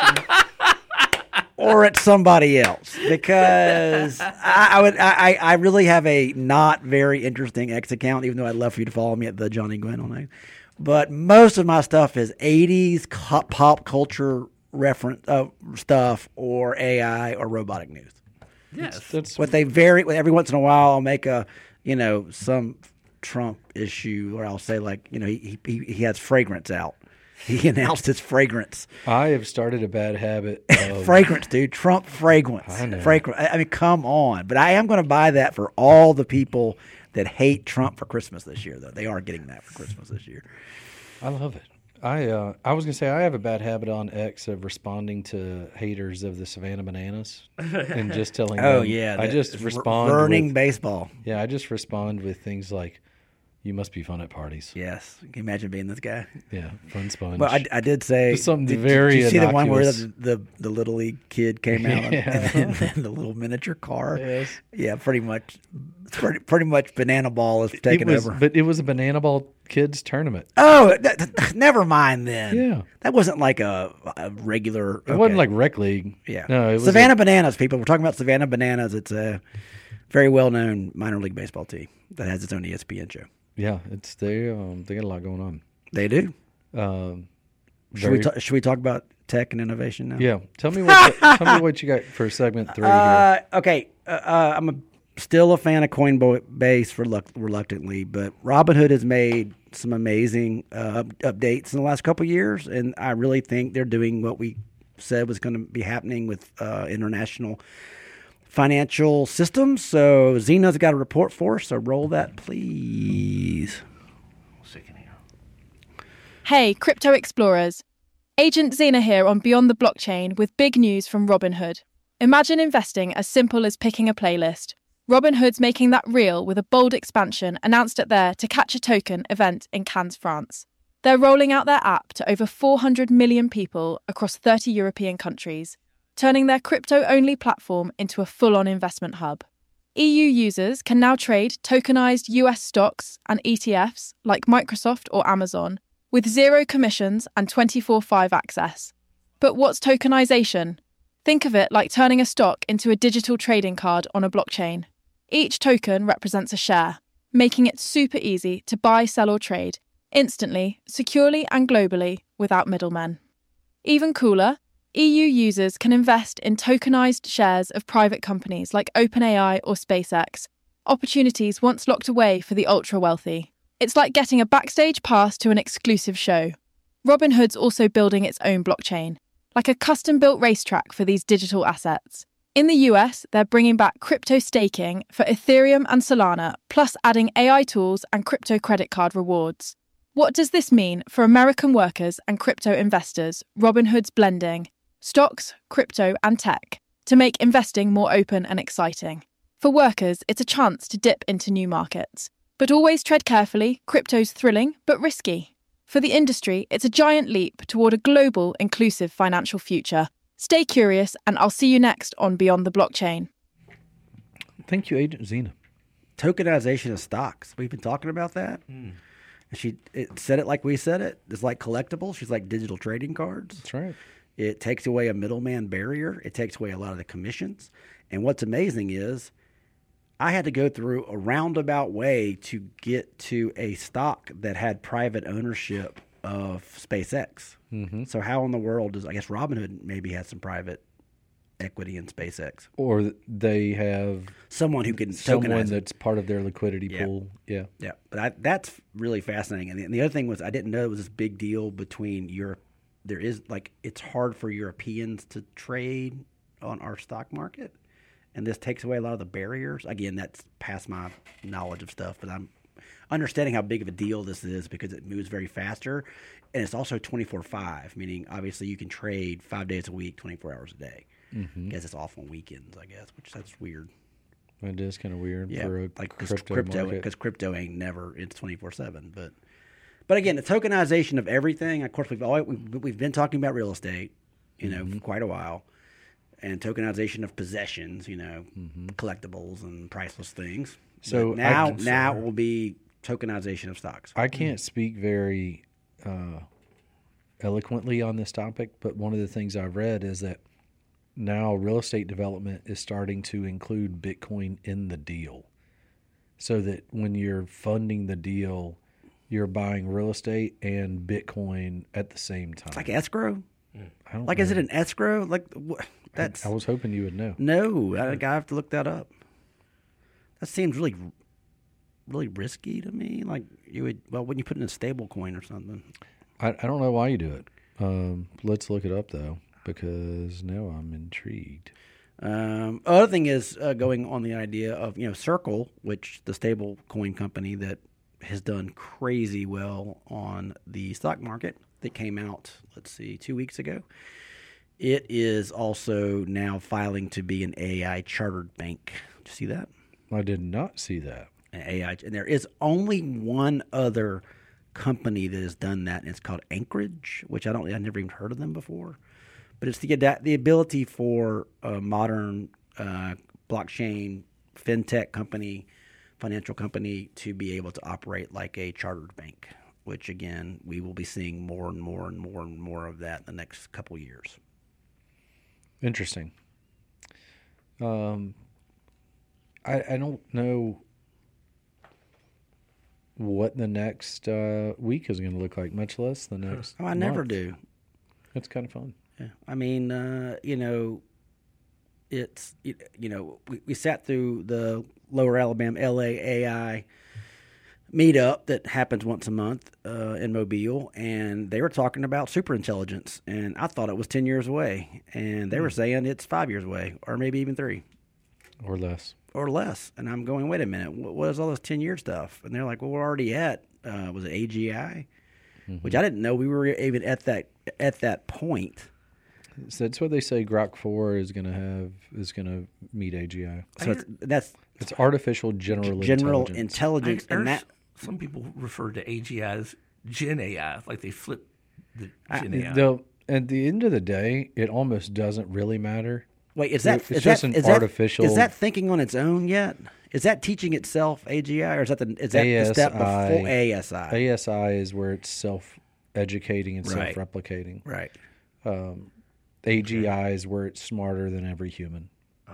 [SPEAKER 3] or it's somebody else, because I really have a not very interesting X account, even though I'd love for you to follow me at the Johnny Gwynn on there. But most of my stuff is 80s pop culture reference stuff, or AI, or robotic news.
[SPEAKER 4] yes.
[SPEAKER 2] That's
[SPEAKER 3] But they vary. Every once in a while, I'll make some Trump issue where I'll say he has fragrance out. He announced his fragrance.
[SPEAKER 2] I have started a bad habit of
[SPEAKER 3] Fragrance, dude. Trump fragrance.
[SPEAKER 2] I know.
[SPEAKER 3] Fragrance. I mean, come on. But I am going to buy that for all the people that hate Trump for Christmas this year, though. They are getting that for Christmas this year.
[SPEAKER 2] I love it. I was gonna say I have a bad habit on X of responding to haters of the Savannah Bananas and just telling
[SPEAKER 3] Oh,
[SPEAKER 2] them.
[SPEAKER 3] yeah.
[SPEAKER 2] I just respond.
[SPEAKER 3] Burning
[SPEAKER 2] with,
[SPEAKER 3] baseball.
[SPEAKER 2] Yeah, I just respond with things like, "You must be fun at parties."
[SPEAKER 3] Yes. Can you imagine being this guy?
[SPEAKER 2] Yeah, fun sponge.
[SPEAKER 3] Well, I did say
[SPEAKER 2] Just something
[SPEAKER 3] did
[SPEAKER 2] very
[SPEAKER 3] you see the one where
[SPEAKER 2] innocuous.
[SPEAKER 3] the little league kid came out
[SPEAKER 2] Yeah.
[SPEAKER 3] and then the little miniature car?
[SPEAKER 2] Yes.
[SPEAKER 3] Yeah, pretty much. Pretty much, Banana Ball is taking over.
[SPEAKER 2] But it was a banana ball kids tournament.
[SPEAKER 3] Oh, never mind then.
[SPEAKER 2] Yeah.
[SPEAKER 3] that wasn't like a regular.
[SPEAKER 2] It wasn't like rec league.
[SPEAKER 3] yeah.
[SPEAKER 2] No, it was
[SPEAKER 3] Savannah Bananas. People, we're talking about Savannah Bananas. It's a very well known minor league baseball team that has its own ESPN show.
[SPEAKER 2] Yeah, it's they got a lot going on.
[SPEAKER 3] They do. Should we talk about tech and innovation now?
[SPEAKER 2] Yeah, tell me what you got for segment 3 here.
[SPEAKER 3] Okay, I'm a Still a fan of Coinbase reluctantly, but Robinhood has made some amazing updates in the last couple of years, and I really think they're doing what we said was going to be happening with international financial systems. So Zena's got a report for us, so roll that, please.
[SPEAKER 5] Hey, crypto explorers. Agent Zena here on Beyond the Blockchain with big news from Robinhood. Imagine investing as simple as picking a playlist. Robinhood's making that real with a bold expansion announced at their To Catch a Token event in Cannes, France. They're rolling out their app to over 400 million people across 30 European countries, turning their crypto-only platform into a full-on investment hub. EU users can now trade tokenized US stocks and ETFs like Microsoft or Amazon with zero commissions and 24/5 access. But what's tokenization? Think of it like turning a stock into a digital trading card on a blockchain. Each token represents a share, making it super easy to buy, sell or trade, instantly, securely and globally, without middlemen. Even cooler, EU users can invest in tokenized shares of private companies like OpenAI or SpaceX, opportunities once locked away for the ultra-wealthy. It's like getting a backstage pass to an exclusive show. Robinhood's also building its own blockchain, like a custom-built racetrack for these digital assets. In the US, they're bringing back crypto staking for Ethereum and Solana, plus adding AI tools and crypto credit card rewards. What does this mean for American workers and crypto investors? Robinhood's blending stocks, crypto, and tech to make investing more open and exciting. For workers, it's a chance to dip into new markets. But always tread carefully, crypto's thrilling but risky. For the industry, it's a giant leap toward a global, inclusive financial future. Stay curious, and I'll see you next on Beyond the Blockchain.
[SPEAKER 2] Thank you, Agent Zena.
[SPEAKER 3] Tokenization of stocks. We've been talking about that. She said it like we said it. It's like collectibles. She's like digital trading cards.
[SPEAKER 2] That's right.
[SPEAKER 3] It takes away a middleman barrier. It takes away a lot of the commissions. And what's amazing is I had to go through a roundabout way to get to a stock that had private ownership of SpaceX. Mm-hmm. So how in the world does, I guess Robinhood maybe has some private equity in SpaceX.
[SPEAKER 2] Or they have
[SPEAKER 3] someone who can
[SPEAKER 2] someone
[SPEAKER 3] tokenize
[SPEAKER 2] that's part of their liquidity pool. Yeah.
[SPEAKER 3] Yeah. But that's really fascinating. And the other thing was I didn't know it was this big deal between Europe. There is it's hard for Europeans to trade on our stock market. And this takes away a lot of the barriers. Again, that's past my knowledge of stuff, but I'm understanding how big of a deal this is because it moves very faster. And it's also 24/5, meaning obviously you can trade 5 days a week, 24 hours a day. Mm-hmm. I guess it's off on weekends, I guess, which that's weird.
[SPEAKER 2] It is kind of weird for a crypto market.
[SPEAKER 3] Because crypto ain't never, it's 24/7. But again, the tokenization of everything, of course, we've been talking about real estate, for quite a while. And tokenization of possessions, collectibles and priceless things. So now it will be tokenization of stocks.
[SPEAKER 2] I can't speak very eloquently on this topic, but one of the things I've read is that now real estate development is starting to include Bitcoin in the deal, so that when you're funding the deal, you're buying real estate and Bitcoin at the same time.
[SPEAKER 3] Like escrow?
[SPEAKER 2] I don't know.
[SPEAKER 3] Is it an escrow?
[SPEAKER 2] I was hoping you would know.
[SPEAKER 3] No, I have to look that up. That seems really, really risky to me. Like when you put in a stable coin or something.
[SPEAKER 2] I don't know why you do it. Let's look it up though, because now I'm intrigued.
[SPEAKER 3] Other thing is going on the idea of Circle, which the stable coin company that has done crazy well on the stock market that came out, 2 weeks ago. It is also now filing to be an AI chartered bank. Did you see that?
[SPEAKER 2] I did not see that.
[SPEAKER 3] And there is only one other company that has done that, and it's called Anchorage, which I've never even heard of them before. But it's the ability for a modern blockchain fintech company, financial company, to be able to operate like a chartered bank, which again we will be seeing more and more and more and more of that in the next couple years.
[SPEAKER 2] Interesting. I don't know what the next week is going to look like, much less the next
[SPEAKER 3] I never do.
[SPEAKER 2] It's kind of fun.
[SPEAKER 3] Yeah. I mean, it's we sat through the Lower Alabama LAAI meetup that happens once a month in Mobile, and they were talking about superintelligence, and I thought it was 10 years away, and they were saying it's 5 years away, or maybe even 3.
[SPEAKER 2] Or less.
[SPEAKER 3] And I'm going, wait a minute, what is all this 10-year stuff? And they're like, well, we're already at was it AGI, which I didn't know we were even at that point.
[SPEAKER 2] So that's what they say. Grok 4 is gonna meet AGI.
[SPEAKER 3] So
[SPEAKER 2] it's artificial general
[SPEAKER 3] intelligence, and that
[SPEAKER 4] some people refer to AGI as Gen AI, like they flip the Gen AI.
[SPEAKER 2] At the end of the day, it almost doesn't really matter.
[SPEAKER 3] Wait, is that thinking on its own yet? Is that teaching itself AGI, or is that the step before ASI?
[SPEAKER 2] ASI is where it's self-educating and self-replicating.
[SPEAKER 3] Right.
[SPEAKER 2] AGI is where it's smarter than every human.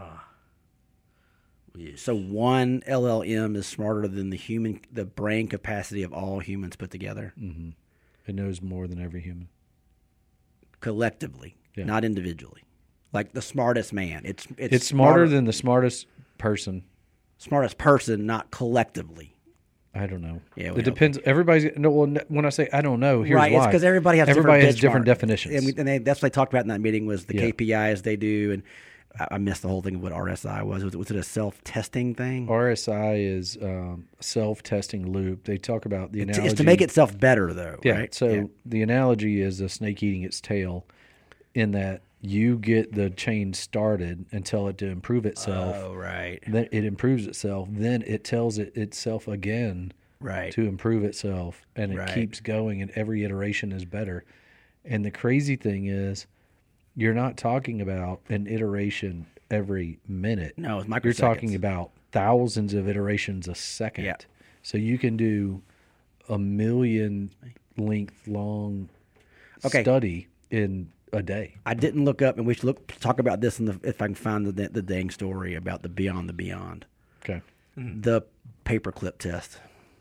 [SPEAKER 3] So one LLM is smarter than the brain capacity of all humans put together.
[SPEAKER 2] Mm-hmm. It knows more than every human.
[SPEAKER 3] Collectively, not individually. Like the smartest man. It's
[SPEAKER 2] smarter than the smartest person.
[SPEAKER 3] Smartest person, not collectively.
[SPEAKER 2] I don't know.
[SPEAKER 3] Yeah,
[SPEAKER 2] it depends. When I say I don't know, here's why.
[SPEAKER 3] It's because everybody has
[SPEAKER 2] different definitions.
[SPEAKER 3] And that's what they talked about in that meeting was the KPIs they do. And I missed the whole thing of what RSI was. Was it a self-testing thing?
[SPEAKER 2] RSI is self-testing loop. They talk about the analogy.
[SPEAKER 3] It's to make itself better, though, right?
[SPEAKER 2] So the analogy is a snake eating its tail, in that you get the chain started and tell it to improve itself.
[SPEAKER 3] Oh, right.
[SPEAKER 2] Then it improves itself. Then it tells itself again to improve itself. And it keeps going, and every iteration is better. And the crazy thing is, you're not talking about an iteration every minute.
[SPEAKER 3] No, it's microseconds.
[SPEAKER 2] You're talking about thousands of iterations a second. Yeah. So you can do a 1 million length long study in a day.
[SPEAKER 3] I didn't look up, and we should talk about this if I can find the dang story about the Beyond the Beyond.
[SPEAKER 2] Okay.
[SPEAKER 3] The paperclip test.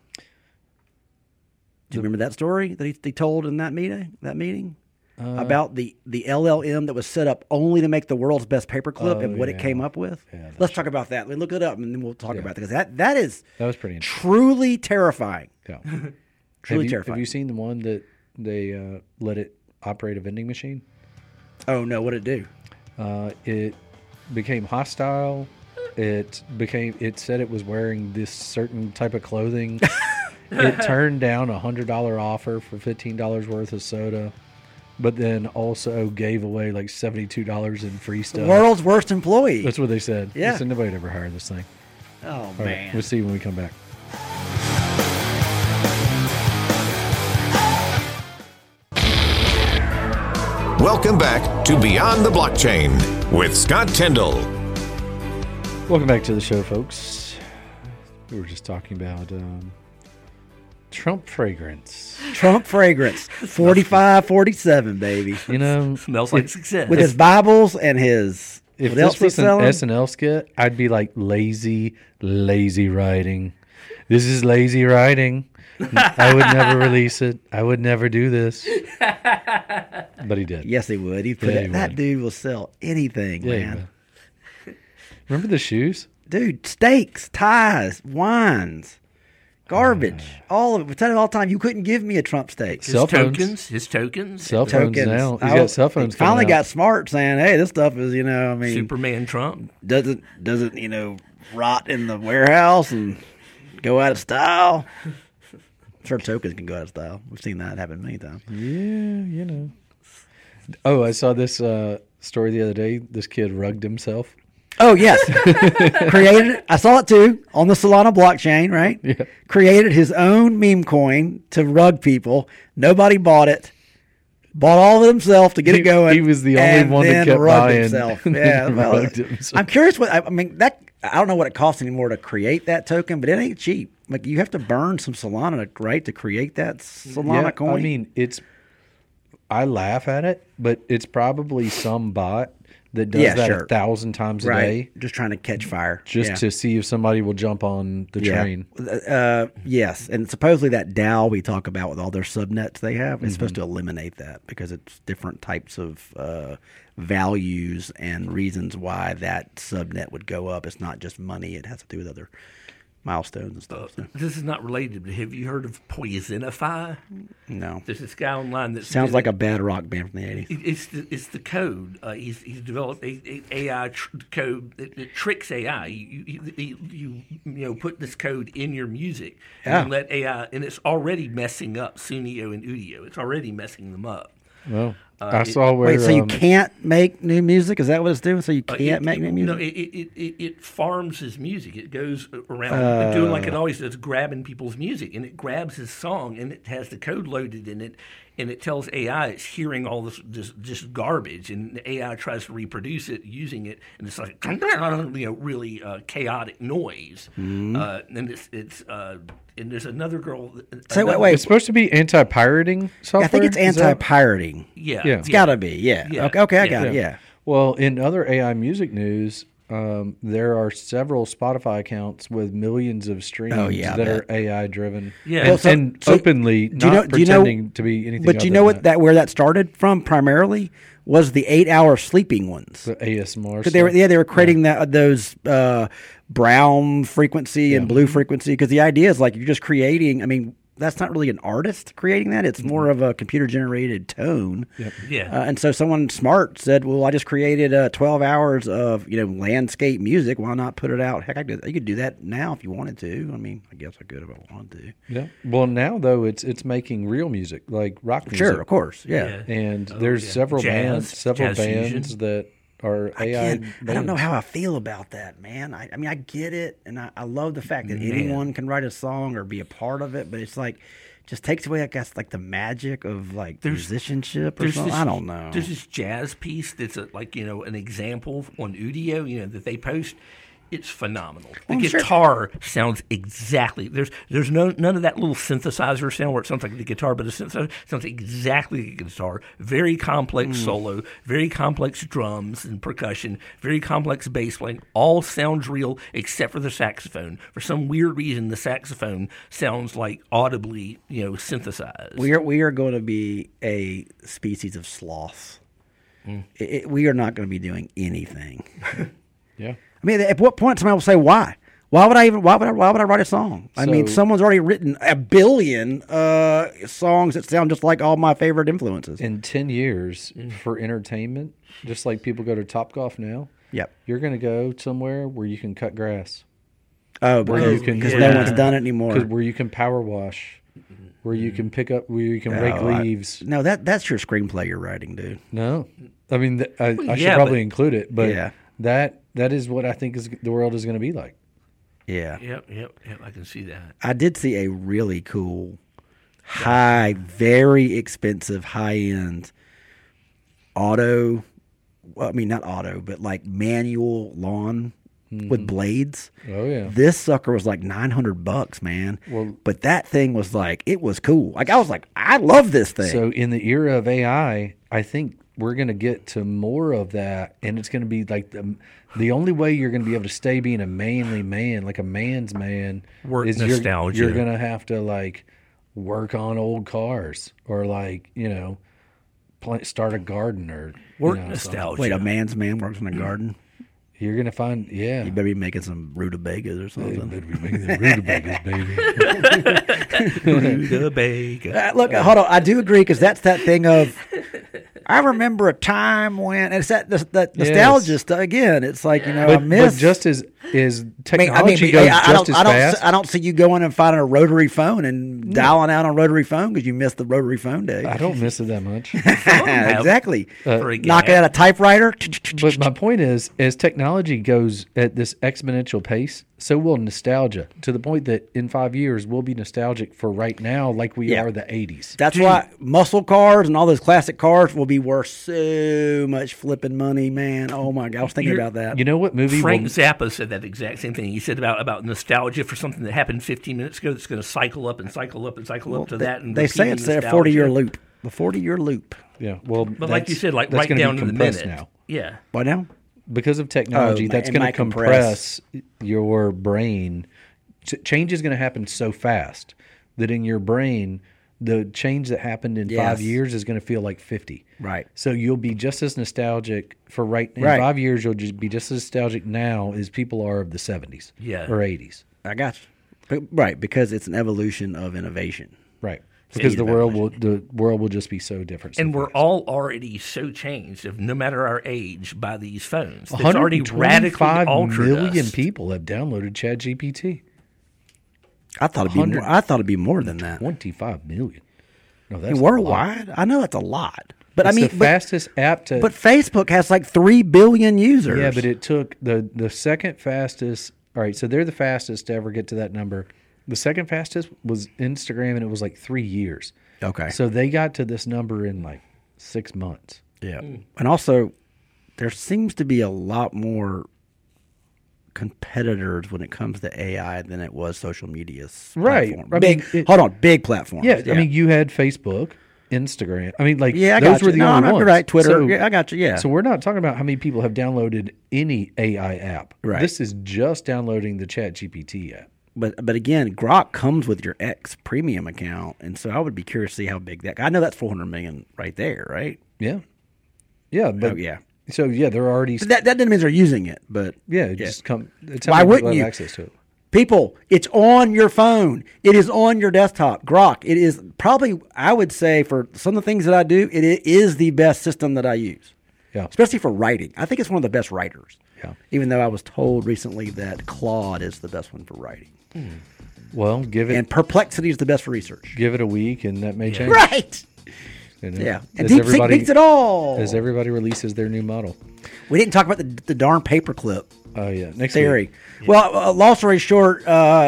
[SPEAKER 3] Do you remember that story that he told in that meeting? About the LLM that was set up only to make the world's best paperclip and what it came up with? Yeah, let's talk about that. Look it up, and then we'll talk about it, because that
[SPEAKER 2] was pretty interesting.
[SPEAKER 3] Truly terrifying.
[SPEAKER 2] Yeah.
[SPEAKER 3] Truly terrifying.
[SPEAKER 2] Have you seen the one that they let it operate a vending machine?
[SPEAKER 3] Oh, no. What did it
[SPEAKER 2] do? It became hostile. It said it was wearing this certain type of clothing. It turned down a $100 offer for $15 worth of soda, but then also gave away like $72 in free stuff.
[SPEAKER 3] World's worst employee.
[SPEAKER 2] That's what they said.
[SPEAKER 3] Yeah.
[SPEAKER 2] They said nobody'd ever hire this thing.
[SPEAKER 3] Oh,
[SPEAKER 2] all
[SPEAKER 3] man.
[SPEAKER 2] Right, we'll see when we come back.
[SPEAKER 1] Welcome back to Beyond the Blockchain with Scott Tyndall.
[SPEAKER 2] Welcome back to the show, folks. We were just talking about Trump fragrance.
[SPEAKER 3] Trump fragrance. 45-47, baby.
[SPEAKER 4] Smells like success.
[SPEAKER 3] With his Bibles and his...
[SPEAKER 2] If this was an SNL skit, I'd be like, lazy writing. This is lazy writing. I would never release it. I would never do this. But he did.
[SPEAKER 3] Yes, he would. That dude will sell anything, man.
[SPEAKER 2] Remember the shoes?
[SPEAKER 3] Dude, steaks, ties, wines, garbage, all of it. We tell you all the time, you couldn't give me a Trump steak.
[SPEAKER 4] His tokens.
[SPEAKER 2] Cell phones now. He's got cell phones.
[SPEAKER 3] He finally got smart, saying, "Hey, this stuff is,
[SPEAKER 4] Superman Trump
[SPEAKER 3] doesn't rot in the warehouse and go out of style." Sure, tokens can go out of style. We've seen that happen many times.
[SPEAKER 2] Yeah, Oh, I saw this story the other day. This kid rugged himself.
[SPEAKER 3] Oh, yes. Created, I saw it too, on the Solana blockchain, right?
[SPEAKER 2] Yeah.
[SPEAKER 3] Created his own meme coin to rug people. Nobody bought it. Bought all of it himself to get it going.
[SPEAKER 2] He was the only one that kept buying.
[SPEAKER 3] Himself. Yeah, well, I'm curious I don't know what it costs anymore to create that token, but it ain't cheap. Like, you have to burn some Solana, right, to create that Solana coin.
[SPEAKER 2] I mean, I laugh at it, but it's probably some bot that does that 1,000 times a day.
[SPEAKER 3] Just trying to catch fire.
[SPEAKER 2] Just to see if somebody will jump on the train.
[SPEAKER 3] Yes, and supposedly that DAO we talk about with all their subnets they have is supposed to eliminate that because it's different types of values and reasons why that subnet would go up. It's not just money. It has to do with other milestones and stuff. So.
[SPEAKER 4] This is not related, but have you heard of Poisonify?
[SPEAKER 3] No.
[SPEAKER 4] There's this guy online that
[SPEAKER 3] sounds like a bad rock band from the 80s.
[SPEAKER 4] It's the code. He's developed a AI code that tricks AI. You put this code in your music and let AI, and it's already messing up Sunio and Udio. It's already messing them up.
[SPEAKER 2] Well, I saw where.
[SPEAKER 3] Wait, so you can't make new music? Is that what it's doing? So you can't make new music?
[SPEAKER 4] No, it farms his music. It goes around doing like it always does, grabbing people's music, and it grabs his song, and it has the code loaded in it, and it tells AI it's hearing all this just garbage, and the AI tries to reproduce it using it, and it's like really chaotic noise, and it's. And there's another girl.
[SPEAKER 3] So wait,
[SPEAKER 2] it's supposed to be anti-pirating software.
[SPEAKER 3] I think it's anti-pirating.
[SPEAKER 4] Yeah,
[SPEAKER 3] it's got to be. Yeah. Okay, I got it. Yeah.
[SPEAKER 2] Well, in other AI music news, there are several Spotify accounts with millions of streams that are AI driven.
[SPEAKER 4] Yeah,
[SPEAKER 2] and openly not pretending to be anything.
[SPEAKER 3] But you know where that started from primarily was the 8-hour sleeping ones.
[SPEAKER 2] The ASMR.
[SPEAKER 3] They were creating those brown frequency and blue frequency because the idea is like you're just creating. I mean, that's not really an artist creating that. It's more of a computer generated tone.
[SPEAKER 2] Yep.
[SPEAKER 4] Yeah.
[SPEAKER 3] And so someone smart said, well, I just created 12 hours of landscape music. Why not put it out? Heck, you could do that now if you wanted to. I mean, I guess I could if I wanted to.
[SPEAKER 2] Yeah. Well, now though it's making real music like rock music.
[SPEAKER 3] Sure, of course. Yeah.
[SPEAKER 2] And there's several bands that are AI.
[SPEAKER 3] I don't know how I feel about that, man. I mean, I get it, and I love the fact that anyone can write a song or be a part of it, but it's like just takes away, I guess, like the magic of like musicianship or something. I don't know.
[SPEAKER 4] There's this jazz piece that's an example on Udio, that they post. It's phenomenal. The guitar sounds exactly. There's none of that little synthesizer sound where it sounds like the guitar, but the synthesizer sounds exactly like a guitar. Very complex solo, very complex drums and percussion, very complex bass playing. All sounds real except for the saxophone. For some weird reason, the saxophone sounds like audibly, synthesized.
[SPEAKER 3] We are going to be a species of sloths. We are not going to be doing anything.
[SPEAKER 2] Yeah.
[SPEAKER 3] I mean, at what point somebody will say, why? Why would I write a song? I mean, someone's already written a billion songs that sound just like all my favorite influences.
[SPEAKER 2] In 10 years, for entertainment, just like people go to Topgolf now, you're going to go somewhere where you can cut grass.
[SPEAKER 3] Oh, because no one's done it anymore.
[SPEAKER 2] Where you can power wash, where you can where you can rake leaves.
[SPEAKER 3] No, that's your screenplay you're writing, dude.
[SPEAKER 2] No. I mean, I should probably include it, but that is what I think the world is going to be like.
[SPEAKER 3] Yeah.
[SPEAKER 4] Yep. I can see that.
[SPEAKER 3] I did see a really cool, very expensive, high-end not auto, but like manual lawn with blades.
[SPEAKER 2] Oh, yeah.
[SPEAKER 3] This sucker was like $900, man. Well, but that thing was like, it was cool. Like, I was like, I love this thing.
[SPEAKER 2] So in the era of AI, I think we're going to get to more of that, and it's going to be like the only way you're going to be able to stay being a manly man, like a man's man,
[SPEAKER 4] is nostalgia.
[SPEAKER 2] You're going to have to like work on old cars or like start a garden or
[SPEAKER 4] nostalgia.
[SPEAKER 3] Wait, a man's man works in a garden?
[SPEAKER 2] You're going to find,
[SPEAKER 3] You better be making some rutabagas or something.
[SPEAKER 2] You better be making the rutabagas, baby.
[SPEAKER 4] Rutabaga.
[SPEAKER 3] Look, hold on. I do agree because that's that thing of, I remember a time when, and it's that nostalgia stuff again. It's like, I miss.
[SPEAKER 2] But just as technology goes just as fast.
[SPEAKER 3] I don't see you going and finding a rotary phone and dialing out on rotary phone because you missed the rotary phone day.
[SPEAKER 2] I don't miss it that much.
[SPEAKER 3] Exactly. Knocking out a typewriter.
[SPEAKER 2] But my point is, as technology goes at this exponential pace, so will nostalgia, to the point that in 5 years we'll be nostalgic for right now like we are the 80s.
[SPEAKER 3] That's why muscle cars and all those classic cars will be worth so much flipping money, man. Oh my God, I was thinking about that.
[SPEAKER 2] You know what movie?
[SPEAKER 4] Frank Zappa said that exact same thing. He said about nostalgia for something that happened 15 minutes ago that's going to cycle up and cycle up and cycle up to that. And
[SPEAKER 3] they say it's a 40-year loop. The 40-year loop.
[SPEAKER 2] Yeah. Well,
[SPEAKER 4] But like you said, like
[SPEAKER 2] that's
[SPEAKER 4] right
[SPEAKER 2] gonna
[SPEAKER 4] down
[SPEAKER 2] be
[SPEAKER 4] to the
[SPEAKER 2] compressed
[SPEAKER 4] minute.
[SPEAKER 2] now.
[SPEAKER 4] Yeah.
[SPEAKER 3] What now?
[SPEAKER 2] Because of technology, that's
[SPEAKER 3] it
[SPEAKER 2] going to
[SPEAKER 3] might
[SPEAKER 2] compress your brain. Change is going to happen so fast that in your brain, the change that happened in 5 years is going to feel like 50.
[SPEAKER 3] Right.
[SPEAKER 2] So you'll be just as nostalgic in
[SPEAKER 3] Right.
[SPEAKER 2] 5 years. You'll just be just as nostalgic now as people are of the 70s or 80s.
[SPEAKER 3] I got you. Right, because it's an evolution of innovation.
[SPEAKER 2] Right. Because the world will just be so different.
[SPEAKER 4] And we're all already so changed, of no matter our age, by these phones. It's already radically
[SPEAKER 2] 125
[SPEAKER 4] altered
[SPEAKER 2] million
[SPEAKER 4] us.
[SPEAKER 2] people have downloaded ChatGPT.
[SPEAKER 3] I thought it'd be more. I thought it'd be more than that.
[SPEAKER 2] 25 million. No, that's
[SPEAKER 3] Worldwide, I know that's a lot. But
[SPEAKER 2] it's
[SPEAKER 3] I mean,
[SPEAKER 2] the fastest app to.
[SPEAKER 3] But Facebook has like 3 billion users.
[SPEAKER 2] Yeah, but it took the second fastest. All right, so they're the fastest to ever get to that number. The second fastest was Instagram, and it was like 3 years.
[SPEAKER 3] Okay.
[SPEAKER 2] So they got to this number in like 6 months.
[SPEAKER 3] Yeah. And also, there seems to be a lot more competitors when it comes to AI than it was social media's
[SPEAKER 2] Right.
[SPEAKER 3] Platform. Big platforms.
[SPEAKER 2] Yeah, I mean, you had Facebook, Instagram. I mean, like,
[SPEAKER 3] I
[SPEAKER 2] those
[SPEAKER 3] got
[SPEAKER 2] were
[SPEAKER 3] you.
[SPEAKER 2] the only ones.
[SPEAKER 3] Right, Twitter.
[SPEAKER 2] So,
[SPEAKER 3] I got you. Yeah.
[SPEAKER 2] So we're not talking about how many people have downloaded any AI app.
[SPEAKER 3] Right.
[SPEAKER 2] This is just downloading the ChatGPT app.
[SPEAKER 3] But again, Grok comes with your X premium account, and so I would be curious to see how big that. I know that's 400 million right there, right?
[SPEAKER 2] Yeah. Yeah, but
[SPEAKER 3] yeah.
[SPEAKER 2] So yeah, they're already.
[SPEAKER 3] But that doesn't mean they're using it, but
[SPEAKER 2] just come. It's
[SPEAKER 3] Why
[SPEAKER 2] how many
[SPEAKER 3] wouldn't
[SPEAKER 2] people have
[SPEAKER 3] you?
[SPEAKER 2] access to it.
[SPEAKER 3] People, it's on your phone. It is on your desktop. Grok. It is probably, I would say, for some of the things that I do, it is the best system that I use.
[SPEAKER 2] Yeah.
[SPEAKER 3] Especially for writing. I think it's one of the best writers.
[SPEAKER 2] Yeah.
[SPEAKER 3] Even though I was told recently that Claude is the best one for writing.
[SPEAKER 2] Well,
[SPEAKER 3] And Perplexity is the best for research.
[SPEAKER 2] give it a week, and that may change.
[SPEAKER 3] Right.
[SPEAKER 2] You know,
[SPEAKER 3] Yeah. And
[SPEAKER 2] as
[SPEAKER 3] DeepSeek beats it all.
[SPEAKER 2] As everybody releases their new model.
[SPEAKER 3] We didn't talk about the darn paperclip
[SPEAKER 2] Oh yeah, next
[SPEAKER 3] theory.
[SPEAKER 2] week.
[SPEAKER 3] Well, long story short,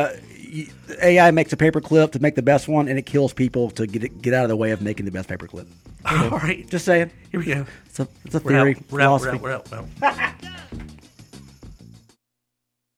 [SPEAKER 3] AI makes a paperclip to make the best one, and it kills people to get out of the way of making the best paperclip.
[SPEAKER 4] All right.
[SPEAKER 3] Just saying.
[SPEAKER 4] Here we go.
[SPEAKER 3] It's a theory.
[SPEAKER 4] We're out.
[SPEAKER 3] Philosophy.
[SPEAKER 4] We're out.